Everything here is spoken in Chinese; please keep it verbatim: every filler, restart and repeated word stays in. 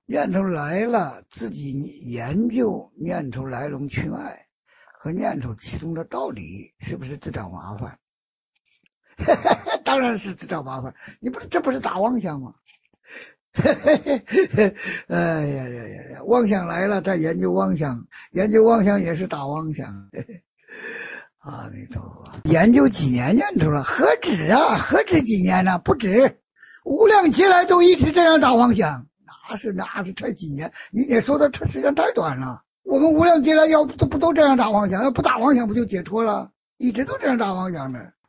念头来了，自己研究念头来龙去脉和念头其中的道理，是不是自找麻烦？当然是自找麻烦，你不是这不是打妄想吗？哎呀呀呀呀！妄想来了，再研究妄想，研究妄想也是打妄想。阿弥陀佛，研究几年念头了？何止啊？何止几年呢、啊？不止，无量劫来都一直这样打妄想，那是那是才几年？你也说的时间太短了。我们无量劫来要不都不都这样打妄想？要不打妄想不就解脱了？一直都这样打妄想的。